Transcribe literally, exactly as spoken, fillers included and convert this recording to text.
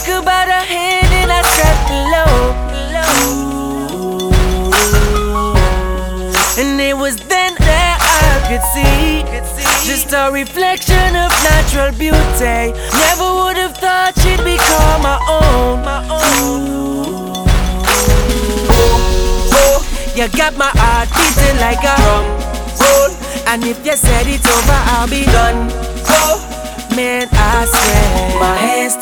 about her hand and I sat below. And it was then that I could see just a reflection of natural beauty. Never would have thought she'd become my own. You got my heart beating like a drum roll, and if you said it's over, I'll be done. Oh, man, I swear my hands